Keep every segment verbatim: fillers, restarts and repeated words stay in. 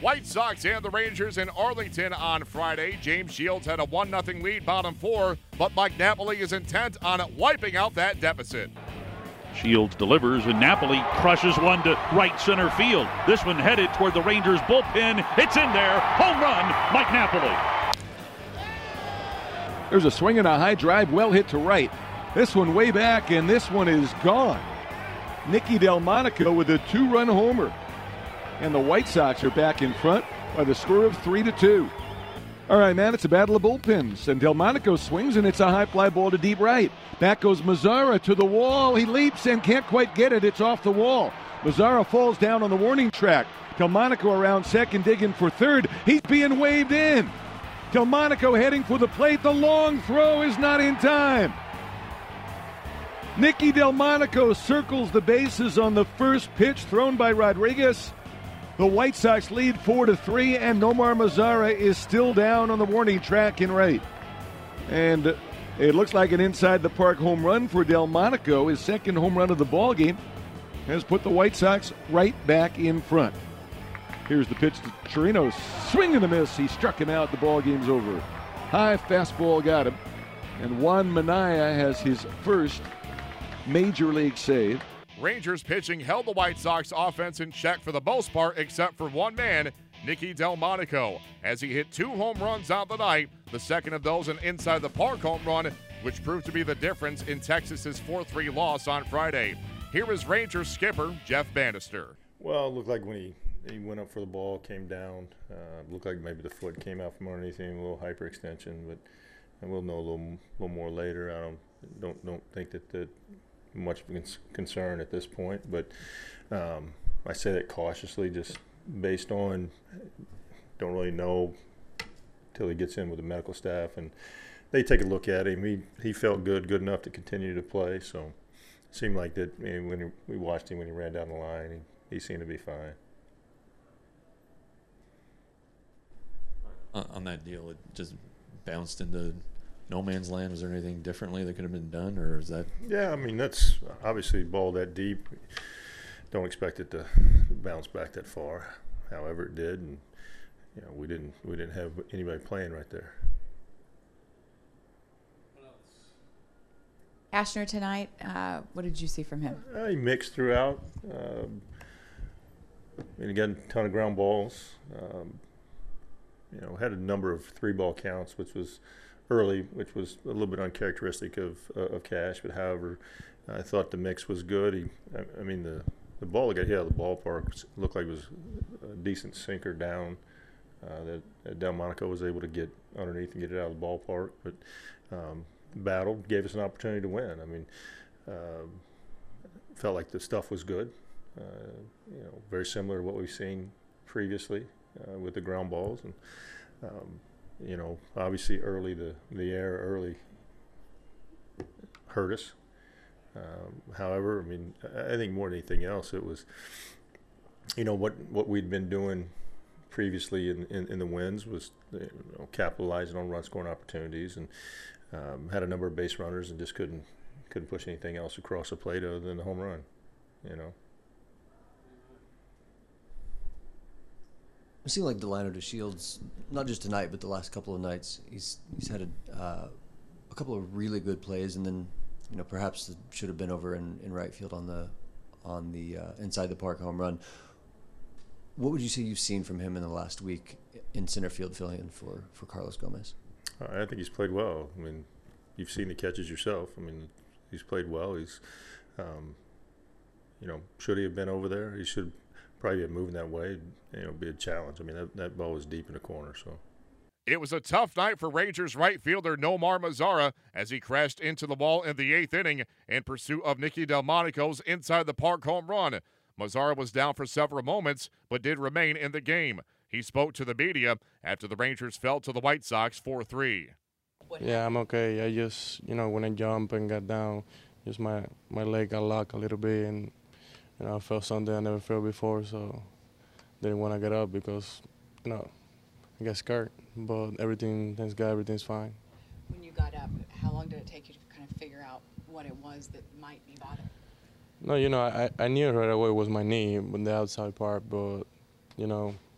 White Sox and the Rangers in Arlington on Friday. James Shields had a one nothing lead, bottom four, but Mike Napoli is intent on wiping out that deficit. Shields delivers, and Napoli crushes one to right center field. This one headed toward the Rangers bullpen. It's in there. Home run, Mike Napoli. There's a swing and a high drive, well hit to right. This one way back, and this one is gone. Nicky Delmonico with a two-run homer. And the White Sox are back in front by the score of three to two. All right, man, it's a battle of bullpens. And Delmonico swings, and it's a high fly ball to deep right. Back goes Mazara to the wall. He leaps and can't quite get it. It's off the wall. Mazara falls down on the warning track. Delmonico around second, digging for third. He's being waved in. Delmonico heading for the plate. The long throw is not in time. Nicky Delmonico circles the bases on the first pitch thrown by Rodriguez. The White Sox lead four to three, and Nomar Mazara is still down on the warning track in right. And it looks like an inside-the-park home run for Delmonico. His second home run of the ballgame has put the White Sox right back in front. Here's the pitch to Chirinos. Swing and a miss. He struck him out. The ballgame's over. High fastball got him. And Juan Minaya has his first major league save. Rangers pitching held the White Sox offense in check for the most part, except for one man, Nicky Delmonico, as he hit two home runs on the night, the second of those an inside-the-park home run, which proved to be the difference in Texas's four three loss on Friday. Here is Rangers skipper Jeff Bannister. Well, it looked like when he, he went up for the ball, came down, uh, looked like maybe the foot came out from underneath him, a little hyperextension, but and we'll know a little, little more later. I don't don't don't think that that much of a concern at this point, but um, I say that cautiously, just based on don't really know till he gets in with the medical staff and they take a look at him. He he felt good, good enough to continue to play. So it seemed like that. I mean, when he, we watched him when he ran down the line, he, he seemed to be fine. On that deal, it just bounced into no man's land. Was there anything differently that could have been done, or is that? Yeah, I mean, that's obviously ball that deep. Don't expect it to bounce back that far. However, it did, and you know, we didn't we didn't have anybody playing right there. Ashner tonight, uh, what did you see from him? Uh, he mixed throughout. Um, and he got a ton of ground balls. Um, you know, had a number of three-ball counts, which was early, which was a little bit uncharacteristic of uh, of Cash. But however, I thought the mix was good. He, I, I mean, the the ball that got hit out of the ballpark looked like it was a decent sinker down uh, that, that Delmonico was able to get underneath and get it out of the ballpark. But um, battled, gave us an opportunity to win. I mean, uh, felt like the stuff was good. Uh, you know, very similar to what we've seen previously uh, with the ground balls, and um, you know, obviously early the the air early hurt us. Um, however, I mean, I think more than anything else, it was, you know, what what we'd been doing previously in, in, in the wins was, you know, capitalizing on run scoring opportunities, and um, had a number of base runners and just couldn't couldn't push anything else across the plate other than the home run, you know. It seemed like Delano to Shields, not just tonight, but the last couple of nights, he's he's had a, uh, a couple of really good plays, and then, you know, perhaps it should have been over in, in right field on the on the uh, inside the park home run. What would you say you've seen from him in the last week in center field filling in for, for Carlos Gomez? I think he's played well. I mean, you've seen the catches yourself. I mean, he's played well. He's, um, you know, should he have been over there? He should probably be moving that way. You know, be a challenge. I mean, that, that ball was deep in the corner, so. It was a tough night for Rangers right fielder Nomar Mazara as he crashed into the wall in the eighth inning in pursuit of Nicky Delmonico's inside-the-park home run. Mazara was down for several moments, but did remain in the game. He spoke to the media after the Rangers fell to the White Sox four three. Yeah, I'm okay. I just, you know, when I jumped and got down, just my, my leg got locked a little bit, and, you know, I felt something I never felt before, so didn't want to get up because, you know, I got scared. But everything, thanks God, everything's fine. When you got up, how long did it take you to kind of figure out what it was that might be bothering? No, you know, I, I knew right away it was my knee, on the outside part, but, you know,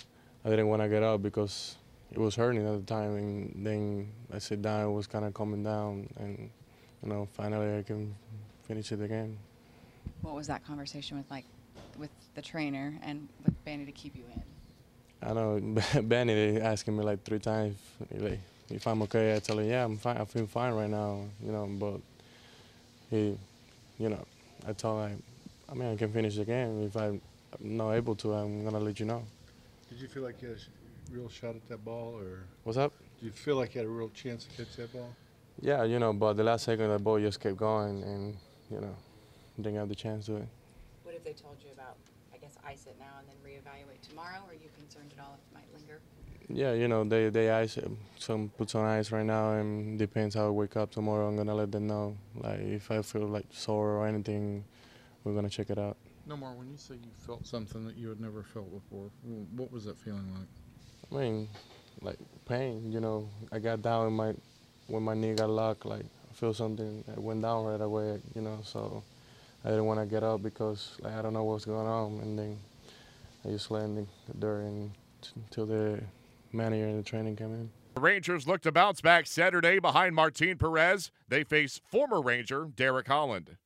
I didn't want to get up because it was hurting at the time, and then I sit down, it was kind of coming down, and you know, finally I can finish it again. What was that conversation with like with the trainer and with Benny to keep you in? I know Benny asking me like three times, like if I'm okay. I tell him, yeah, I'm fine. I feel fine right now, you know. But he, you know, I told him, I mean, I can finish the game. If I'm not able to, I'm gonna let you know. Did you feel like you had a real shot at that ball, or What's up? do you feel like you had a real chance to catch that ball? Yeah, you know, but the last second the ball just kept going, and you know, didn't have the chance to it. What if they told you about, I guess, ice it now and then reevaluate tomorrow? Are you concerned at all if it might linger? Yeah, you know, they they ice it, some puts on ice right now, and depends how I wake up tomorrow. I'm gonna let them know. Like if I feel like sore or anything, we're gonna check it out. Nomar, when you say you felt something that you had never felt before, what was that feeling like? I mean, like pain. You know, I got down and my when my knee got locked. Like I feel something. It went down right away. You know, so I didn't want to get up because like I don't know what's going on, and then I just lay in the dirt and until the manager and the training came in. The Rangers look to bounce back Saturday behind Martin Perez. They face former Ranger Derek Holland.